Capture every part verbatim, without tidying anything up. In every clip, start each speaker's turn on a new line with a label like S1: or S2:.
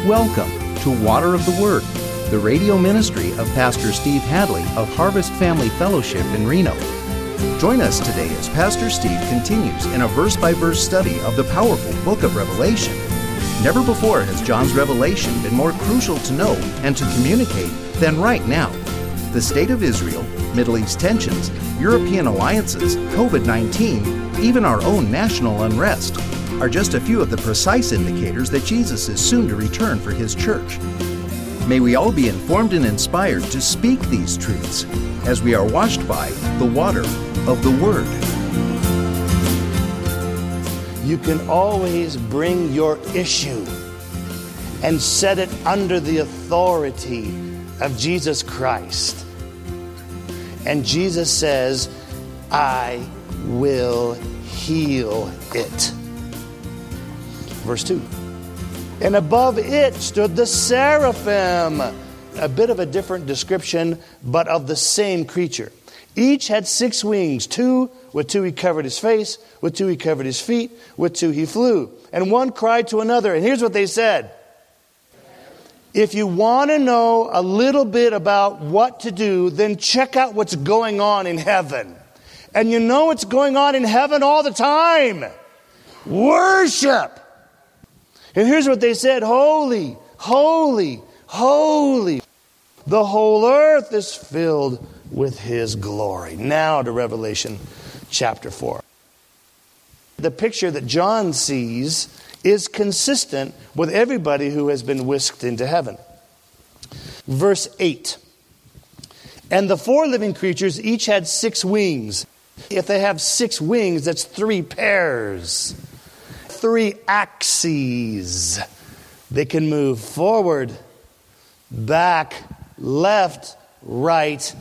S1: Welcome to Water of the Word, the radio ministry of Pastor Steve Hadley of Harvest Family Fellowship in Reno. Join us today as Pastor Steve continues in a verse-by-verse study of the powerful book of Revelation. Never before has John's revelation been more crucial to know and to communicate than right now. The state of Israel, Middle East tensions, European alliances, covid nineteen, even our own national unrest are just a few of the precise indicators that Jesus is soon to return for His church. May we all be informed and inspired to speak these truths as we are washed by the water of the Word.
S2: You can always bring your issue and set it under the authority of Jesus Christ. And Jesus says, I will heal it. Verse two. And above it stood the seraphim. A bit of a different description, but of the same creature. Each had six wings. Two, with two he covered his face. With two he covered his feet. With two he flew. And one cried to another. And here's what they said. If you want to know a little bit about what to do, then check out what's going on in heaven. And you know what's going on in heaven all the time. Worship. And here's what they said. Holy, holy, holy. The whole earth is filled with His glory. Now to Revelation chapter four. The picture that John sees is consistent with everybody who has been whisked into heaven. Verse eight. And the four living creatures each had six wings. If they have six wings, that's three pairs. Three axes. They can move forward, back, left, right,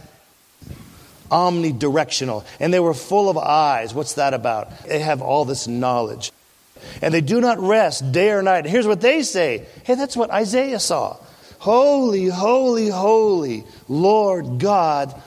S2: omnidirectional. And they were full of eyes. What's that about? They have all this knowledge. And they do not rest day or night. And here's what they say. Hey, that's what Isaiah saw. Holy, holy, holy, Lord God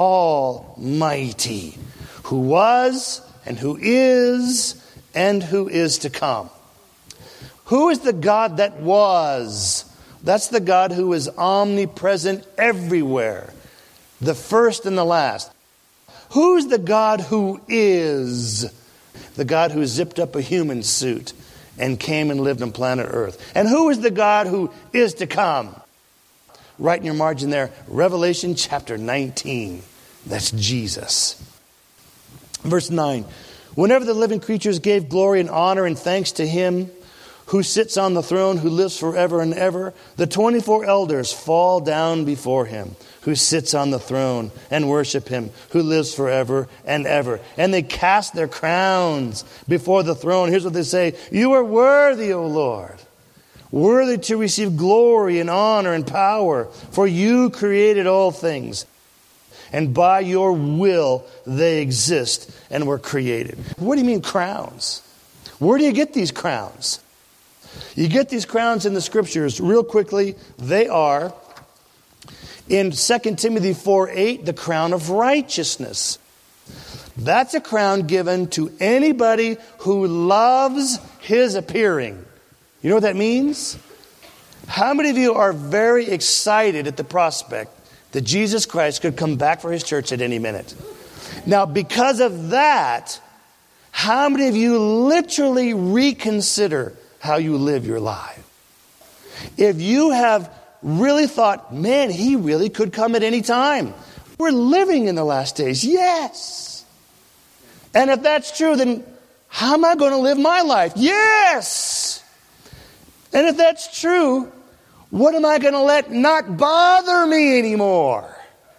S2: Almighty, who was and who is and who is to come. Who is the God that was? That's the God who is omnipresent everywhere. The first and the last. Who's the God who is? The God who zipped up a human suit and came and lived on planet Earth. And who is the God who is to come? Right in your margin there, Revelation chapter nineteen. That's Jesus. Verse nine. Whenever the living creatures gave glory and honor and thanks to Him who sits on the throne, who lives forever and ever, the twenty-four elders fall down before Him who sits on the throne and worship Him who lives forever and ever. And they cast their crowns before the throne. Here's what they say. You are worthy, O Lord, worthy to receive glory and honor and power, for you created all things. And by your will they exist and were created. What do you mean crowns? Where do you get these crowns? You get these crowns in the scriptures. Real quickly, they are in Second Timothy four eight, the crown of righteousness. That's a crown given to anybody who loves His appearing. You know what that means? How many of you are very excited at the prospect that Jesus Christ could come back for His church at any minute? Now, because of that, how many of you literally reconsider how you live your life? If you have really thought, man, He really could come at any time. We're living in the last days. Yes. And if that's true, then how am I going to live my life? Yes. And if that's true, what am I going to let not bother me anymore?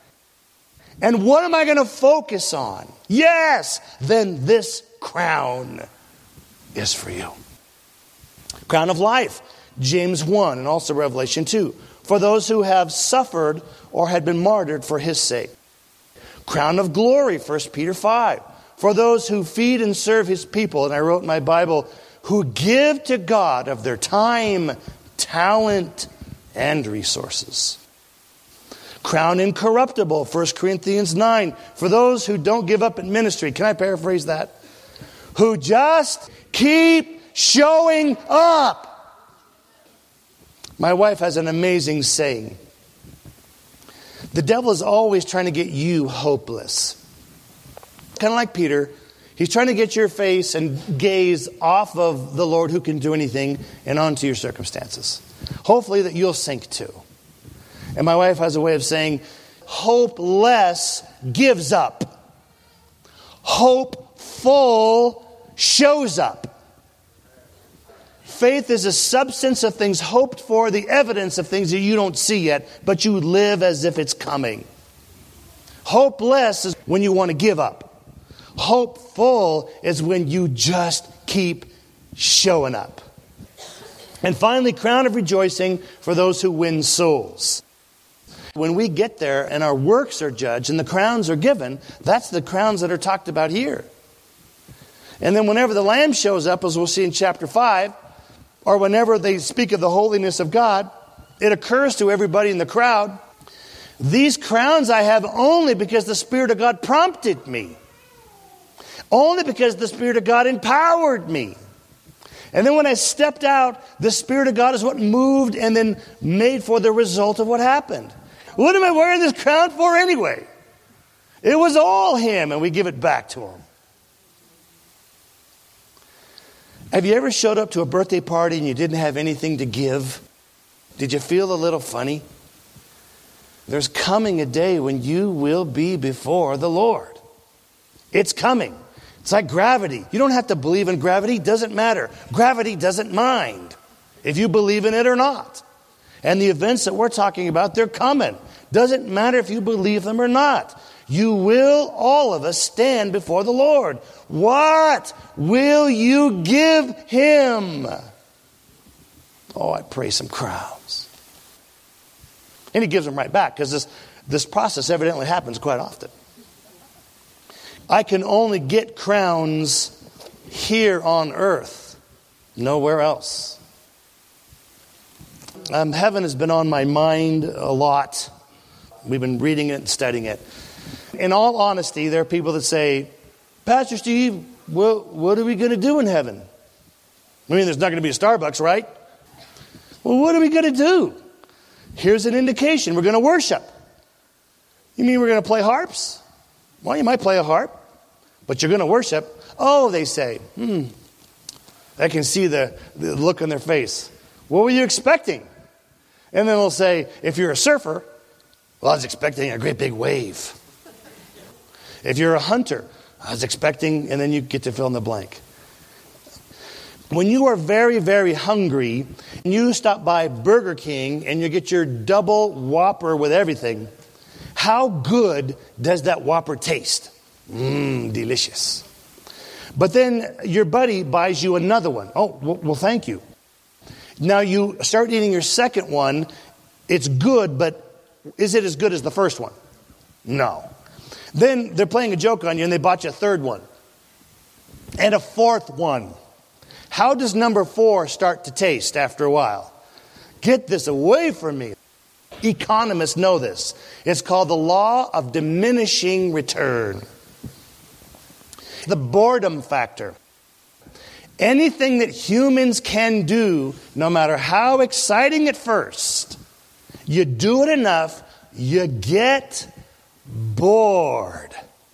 S2: And what am I going to focus on? Yes, then this crown is for you. Crown of life, James one and also Revelation two. For those who have suffered or had been martyred for His sake. Crown of glory, First Peter five. For those who feed and serve His people, and I wrote in my Bible, who give to God of their time, talent, and resources. Crown incorruptible, First Corinthians nine. For those who don't give up in ministry. Can I paraphrase that? Who just keep showing up. My wife has an amazing saying. The devil is always trying to get you hopeless. Kind of like Peter. He's trying to get your face and gaze off of the Lord who can do anything and onto your circumstances. Hopefully that you'll sink too. And my wife has a way of saying, hopeless gives up. Hopeful shows up. Faith is a substance of things hoped for, the evidence of things that you don't see yet, but you live as if it's coming. Hopeless is when you want to give up. Hopeful is when you just keep showing up. And finally, crown of rejoicing for those who win souls. When we get there and our works are judged and the crowns are given, that's the crowns that are talked about here. And then whenever the Lamb shows up, as we'll see in chapter five, or whenever they speak of the holiness of God, it occurs to everybody in the crowd, these crowns I have only because the Spirit of God prompted me. Only because the Spirit of God empowered me. And then when I stepped out, the Spirit of God is what moved and then made for the result of what happened. What am I wearing this crown for anyway? It was all Him, and we give it back to Him. Have you ever showed up to a birthday party and you didn't have anything to give? Did you feel a little funny? There's coming a day when you will be before the Lord. It's coming. It's like gravity. You don't have to believe in gravity. It doesn't matter. Gravity doesn't mind if you believe in it or not. And the events that we're talking about, they're coming. Doesn't matter if you believe them or not. You will, all of us, stand before the Lord. What will you give Him? Oh, I pray some crowns. And He gives them right back, because this, this process evidently happens quite often. I can only get crowns here on earth, nowhere else. Um, heaven has been on my mind a lot. We've been reading it and studying it. In all honesty, there are people that say, Pastor Steve, well, what are we going to do in heaven? I mean, there's not going to be a Starbucks, right? Well, what are we going to do? Here's an indication. We're going to worship. You mean we're going to play harps? Well, you might play a harp, but you're going to worship. Oh, they say. Hmm. I can see the, the look on their face. What were you expecting? And then they'll say, if you're a surfer, well, I was expecting a great big wave. If you're a hunter, I was expecting, and then you get to fill in the blank. When you are very, very hungry, and you stop by Burger King and you get your double Whopper with everything, how good does that Whopper taste? Mmm, delicious. But then your buddy buys you another one. Oh, well, well, thank you. Now you start eating your second one. It's good, but is it as good as the first one? No. Then they're playing a joke on you and they bought you a third one. And a fourth one. How does number four start to taste after a while? Get this away from me. Economists know this. It's called the law of diminishing return. The boredom factor. Anything that humans can do, no matter how exciting at first, you do it enough, you get bored.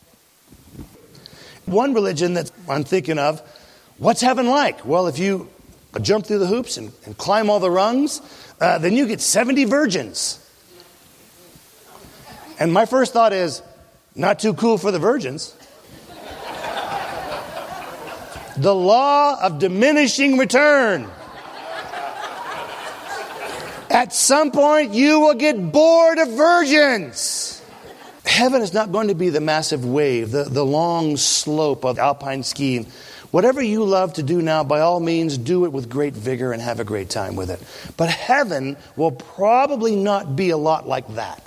S2: One religion that I'm thinking of, what's heaven like? Well, if you jump through the hoops and, and climb all the rungs, uh, then you get seventy virgins. And my first thought is, not too cool for the virgins. The law of diminishing return. At some point, you will get bored of virgins. Heaven is not going to be the massive wave, the, the long slope of alpine skiing. Whatever you love to do now, by all means, do it with great vigor and have a great time with it. But heaven will probably not be a lot like that.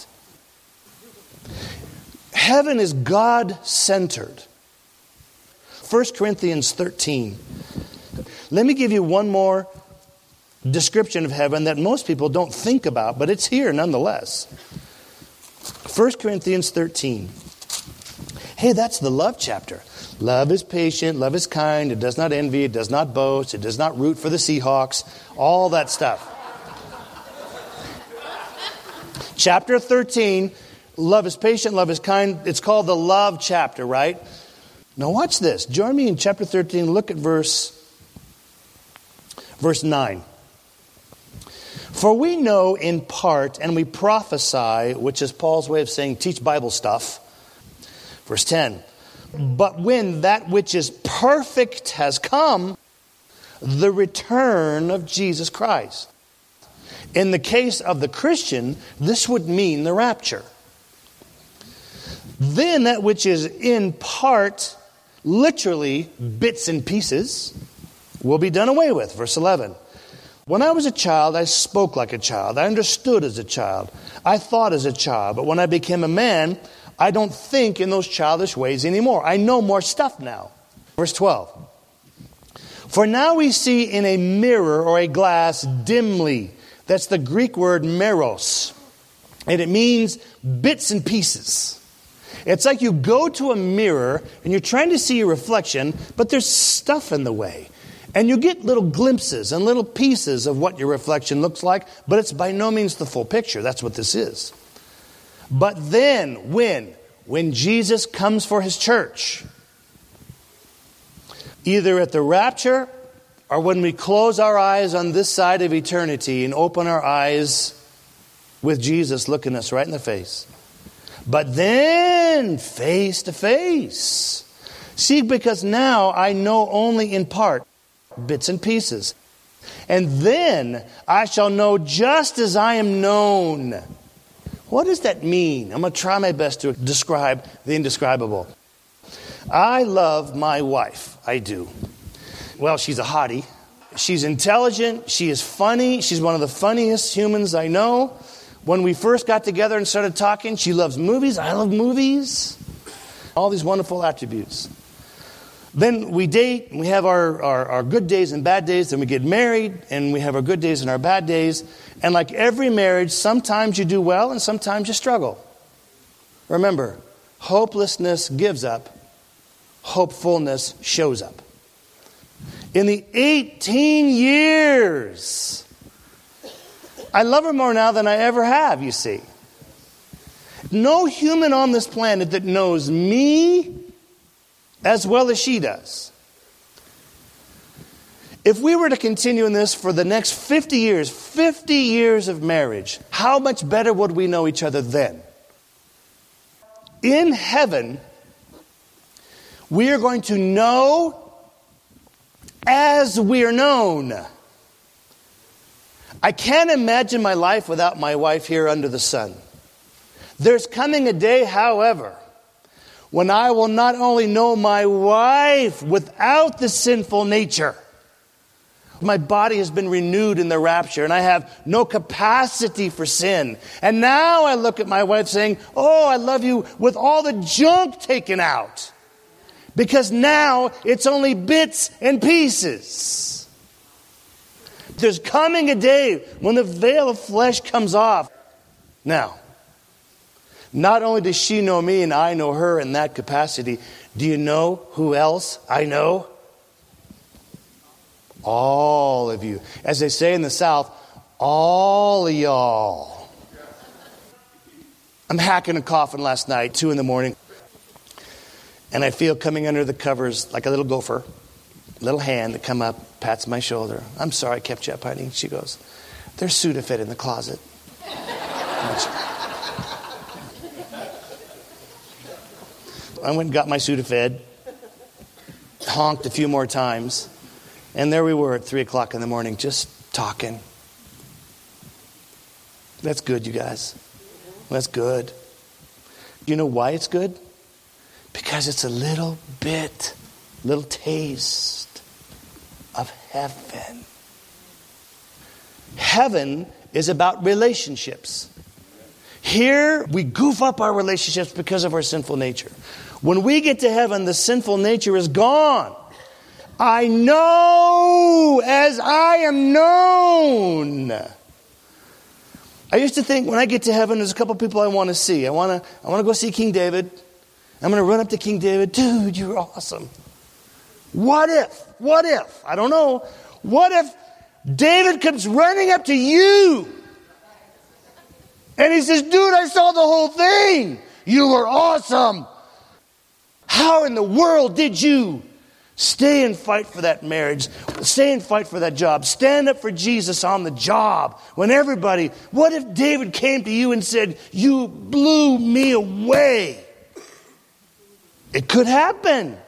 S2: Heaven is God-centered. First Corinthians thirteen. Let me give you one more description of heaven that most people don't think about, but it's here nonetheless. First Corinthians thirteen. Hey, that's the love chapter. Love is patient, love is kind, it does not envy, it does not boast, it does not root for the Seahawks, all that stuff. Chapter thirteen, love is patient, love is kind. It's called the love chapter, right? Now watch this. Join me in chapter thirteen. Look at verse, verse nine. For we know in part and we prophesy, which is Paul's way of saying teach Bible stuff. Verse ten. But when that which is perfect has come, the return of Jesus Christ. In the case of the Christian, this would mean the rapture. Then that which is in part, literally bits and pieces, will be done away with. Verse eleven. When I was a child, I spoke like a child. I understood as a child. I thought as a child. But when I became a man, I don't think in those childish ways anymore. I know more stuff now. Verse twelve. For now we see in a mirror or a glass dimly. That's the Greek word meros. And it means bits and pieces. It's like you go to a mirror and you're trying to see your reflection, but there's stuff in the way. And you get little glimpses and little pieces of what your reflection looks like, but it's by no means the full picture. That's what this is. But then, when? When Jesus comes for his church, either at the rapture or when we close our eyes on this side of eternity and open our eyes with Jesus looking us right in the face. But then, face to face. See, because now I know only in part, bits and pieces. And then I shall know just as I am known. What does that mean? I'm going to try my best to describe the indescribable. I love my wife. I do. Well, she's a hottie. She's intelligent. She is funny. She's one of the funniest humans I know. When we first got together and started talking, she loves movies. I love movies. All these wonderful attributes. Then we date, we have our, our, our good days and bad days, then we get married, and we have our good days and our bad days. And like every marriage, sometimes you do well and sometimes you struggle. Remember, hopelessness gives up, hopefulness shows up. In the eighteen years, I love her more now than I ever have, you see. No human on this planet that knows me as well as she does. If we were to continue in this for the next fifty years, fifty years of marriage, how much better would we know each other then? In heaven, we are going to know as we are known. I can't imagine my life without my wife here under the sun. There's coming a day, however, when I will not only know my wife without the sinful nature. My body has been renewed in the rapture and I have no capacity for sin. And now I look at my wife saying, oh, I love you with all the junk taken out. Because now it's only bits and pieces. There's coming a day when the veil of flesh comes off. Now, not only does she know me and I know her in that capacity, do you know who else I know? All of you. As they say in the South, all of y'all. I'm hacking a coffin last night, two in the morning. And I feel coming under the covers like a little gopher, a little hand that come up, pats my shoulder. I'm sorry I kept you up, honey. She goes, there's Sudafed in the closet. I went and got my Sudafed, honked a few more times, and there we were at three o'clock in the morning just talking. That's good, you guys. That's good. You know why it's good? Because it's a little bit, little taste of heaven. Heaven is about relationships. Here, we goof up our relationships because of our sinful nature. When we get to heaven, the sinful nature is gone. I know as I am known. I used to think when I get to heaven, there's a couple people I want to see. I want to, I want to go see King David. I'm going to run up to King David. Dude, you're awesome. What if? What if? I don't know. What if David comes running up to you? And he says, dude, I saw the whole thing. You were awesome. How in the world did you stay and fight for that marriage? Stay and fight for that job. Stand up for Jesus on the job. When everybody, what if David came to you and said, you blew me away? It could happen.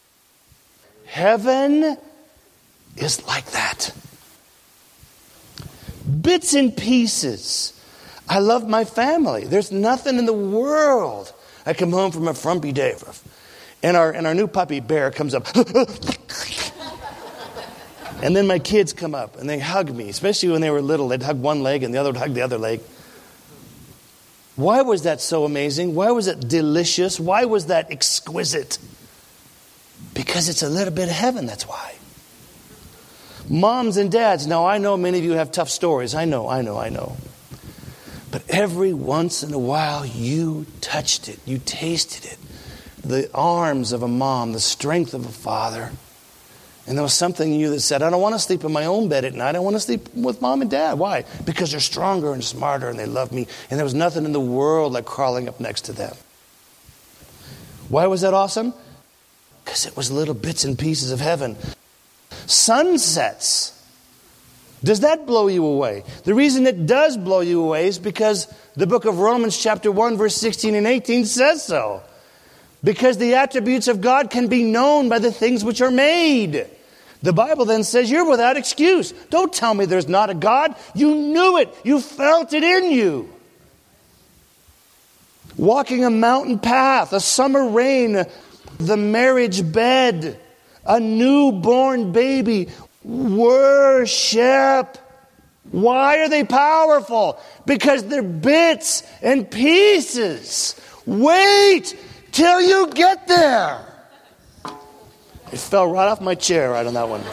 S2: Heaven is like that. Bits and pieces. I love my family. There's nothing in the world. I come home from a frumpy day, and our and our new puppy Bear comes up, and then my kids come up and they hug me. Especially when they were little, they'd hug one leg and the other would hug the other leg. Why was that so amazing? Why was it delicious? Why was that exquisite? Because it's a little bit of heaven. That's why. Moms and dads, now I know many of you have tough stories. I know, I know, I know. But every once in a while, you touched it. You tasted it. The arms of a mom, the strength of a father. And there was something in you that said, I don't want to sleep in my own bed at night. I want to sleep with mom and dad. Why? Because they're stronger and smarter and they love me. And there was nothing in the world like crawling up next to them. Why was that awesome? Because it was little bits and pieces of heaven. Sunsets. Does that blow you away? The reason it does blow you away is because the book of Romans chapter one verse sixteen and eighteen says so. Because the attributes of God can be known by the things which are made. The Bible then says you're without excuse. Don't tell me there's not a God. You knew it. You felt it in you. Walking a mountain path, a summer rain, the marriage bed, a newborn baby. Worship. Why are they powerful? Because they're bits and pieces. Wait till you get there. It fell right off my chair right on that one.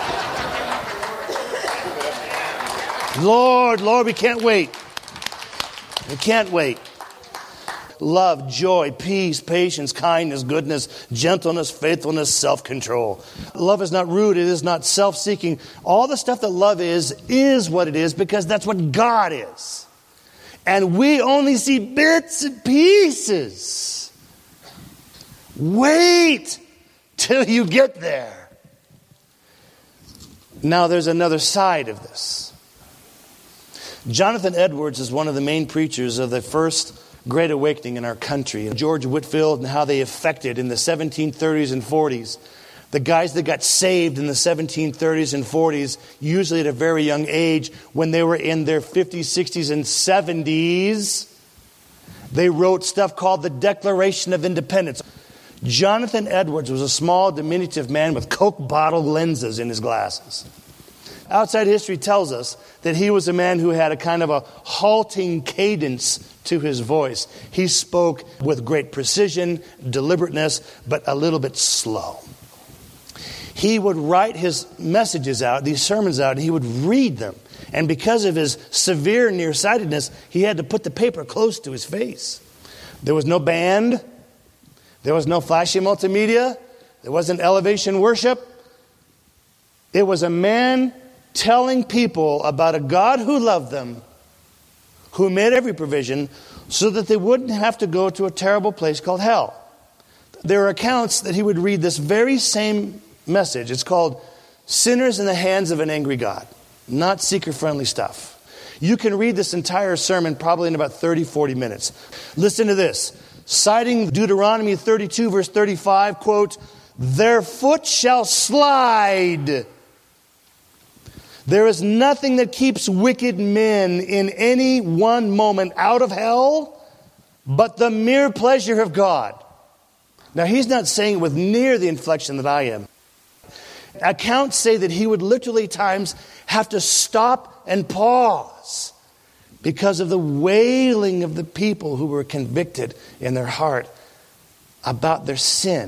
S2: Lord, Lord, we can't wait. We can't wait. Love, joy, peace, patience, kindness, goodness, gentleness, faithfulness, self-control. Love is not rude. It is not self-seeking. All the stuff that love is, is what it is because that's what God is. And we only see bits and pieces. Wait till you get there. Now there's another side of this. Jonathan Edwards is one of the main preachers of the first Great Awakening in our country. George Whitefield and how they affected in the seventeen thirties and forties. The guys that got saved in the seventeen thirties and forties, usually at a very young age, when they were in their fifties, sixties, and seventies, they wrote stuff called the Declaration of Independence. Jonathan Edwards was a small, diminutive man with Coke bottle lenses in his glasses. Outside history tells us that he was a man who had a kind of a halting cadence to his voice. He spoke with great precision, deliberateness, but a little bit slow. He would write his messages out, these sermons out, and he would read them. And because of his severe nearsightedness, he had to put the paper close to his face. There was no band. There was no flashy multimedia. There wasn't elevation worship. It was a man telling people about a God who loved them, who made every provision so that they wouldn't have to go to a terrible place called hell. There are accounts that he would read this very same message. It's called Sinners in the Hands of an Angry God. Not seeker-friendly stuff. You can read this entire sermon probably in about thirty, forty minutes. Listen to this. Citing Deuteronomy thirty-two, verse thirty-five, quote, "Their foot shall slide. There is nothing that keeps wicked men in any one moment out of hell but the mere pleasure of God." Now, he's not saying it with near the inflection that I am. Accounts say that he would literally times have to stop and pause because of the wailing of the people who were convicted in their heart about their sin.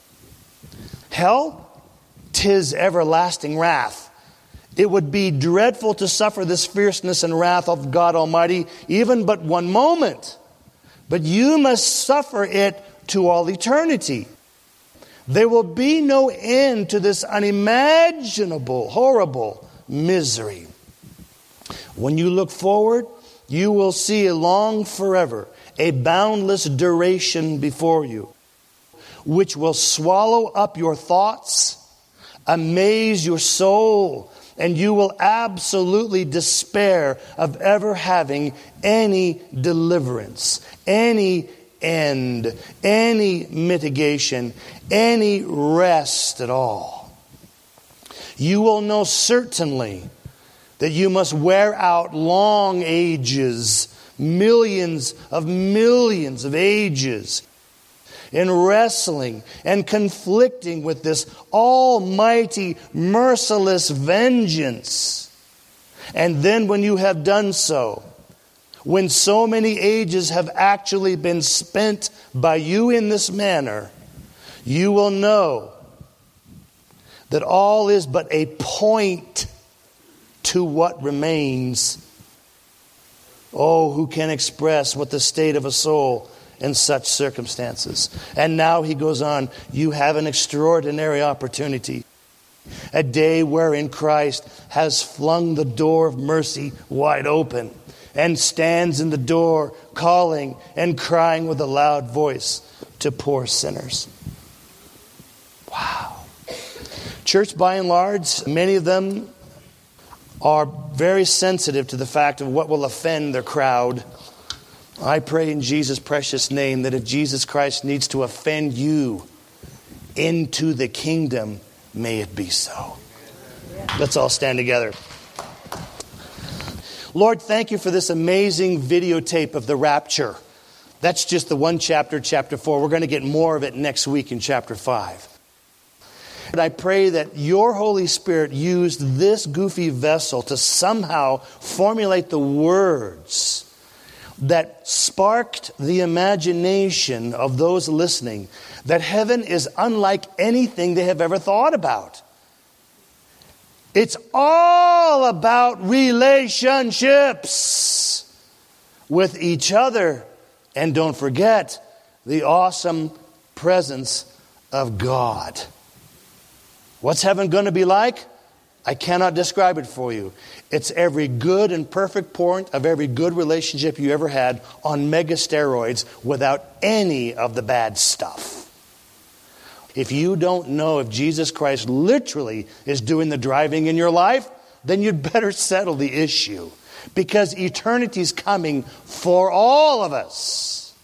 S2: Hell, 'tis everlasting wrath. It would be dreadful to suffer this fierceness and wrath of God Almighty, even but one moment. But you must suffer it to all eternity. There will be no end to this unimaginable, horrible misery. When you look forward, You will see long forever a boundless duration before you, which will swallow up your thoughts, amaze your soul, and you will absolutely despair of ever having any deliverance, any end, any mitigation, any rest at all. You will know certainly that you must wear out long ages, millions of millions of ages, in wrestling and conflicting with this almighty, merciless vengeance. And then when you have done so, when so many ages have actually been spent by you in this manner, you will know that all is but a point to what remains. Oh, who can express what the state of a soul in such circumstances? And now he goes on, you have an extraordinary opportunity. A day wherein Christ has flung the door of mercy wide open and stands in the door calling and crying with a loud voice to poor sinners. Wow. Church, by and large, many of them are very sensitive to the fact of what will offend their crowd. I pray in Jesus' precious name that if Jesus Christ needs to offend you into the kingdom, may it be so. Let's all stand together. Lord, thank you for this amazing videotape of the rapture. That's just the one chapter, chapter four. We're going to get more of it next week in chapter five. And I pray that your Holy Spirit used this goofy vessel to somehow formulate the words that sparked the imagination of those listening, that heaven is unlike anything they have ever thought about. It's all about relationships with each other. And don't forget the awesome presence of God. What's heaven going to be like? I cannot describe it for you. It's every good and perfect point of every good relationship you ever had on mega steroids without any of the bad stuff. If you don't know if Jesus Christ literally is doing the driving in your life, then you'd better settle the issue. Because eternity's coming for all of us.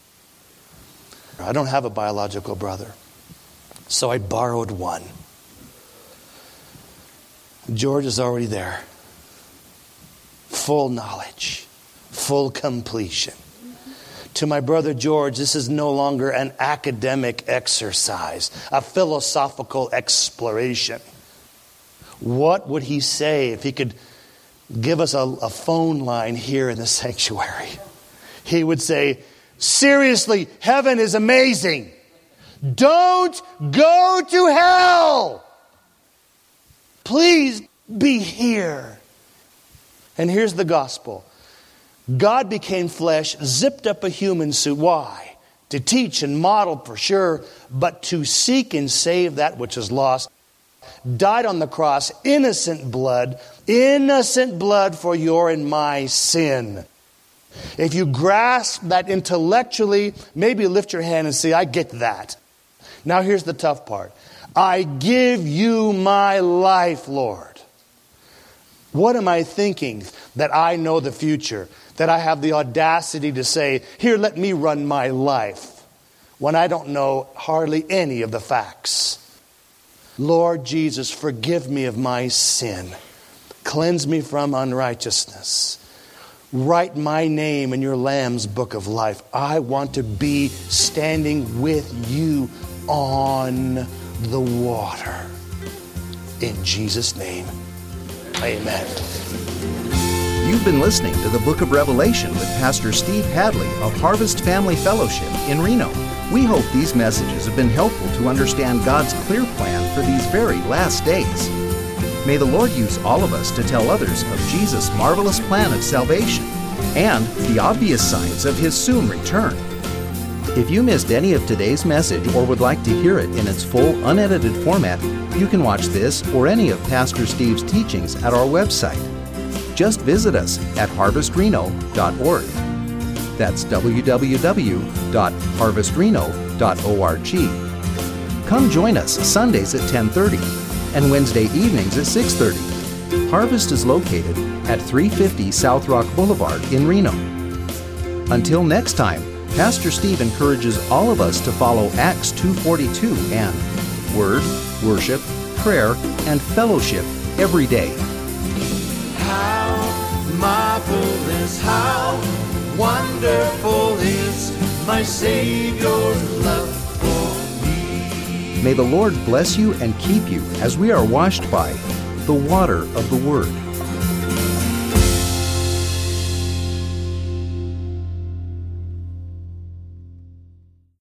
S2: I don't have a biological brother, so I borrowed one. George is already there. Full knowledge. Full completion. To my brother George, this is no longer an academic exercise, a philosophical exploration. What would he say if he could give us a, a phone line here in the sanctuary? He would say, seriously, heaven is amazing. Don't go to hell. Please be here. And here's the gospel. God became flesh, zipped up a human suit. Why? To teach and model for sure, but to seek and save that which is lost. Died on the cross, innocent blood, innocent blood for your and my sin. If you grasp that intellectually, maybe lift your hand and say, I get that. Now here's the tough part. I give you my life, Lord. What am I thinking? That I know the future. That I have the audacity to say, here, let me run my life. When I don't know hardly any of the facts. Lord Jesus, forgive me of my sin. Cleanse me from unrighteousness. Write my name in your Lamb's book of life. I want to be standing with you on the water. In Jesus' name, amen.
S1: You've been listening to the Book of Revelation with Pastor Steve Hadley of Harvest Family Fellowship in Reno. We hope these messages have been helpful to understand God's clear plan for these very last days. May the Lord use all of us to tell others of Jesus' marvelous plan of salvation and the obvious signs of His soon return. If you missed any of today's message or would like to hear it in its full, unedited format, you can watch this or any of Pastor Steve's teachings at our website. just visit us at harvest reno dot org. That's w w w dot harvest reno dot org. Come join us Sundays at ten thirty and Wednesday evenings at six thirty. Harvest is located at three fifty South Rock Boulevard in Reno. Until next time, Pastor Steve encourages all of us to follow Acts two forty-two and Word, Worship, Prayer, and Fellowship every day.
S3: How marvelous, how wonderful is my Savior's love for me.
S1: May the Lord bless you and keep you as we are washed by the water of the Word.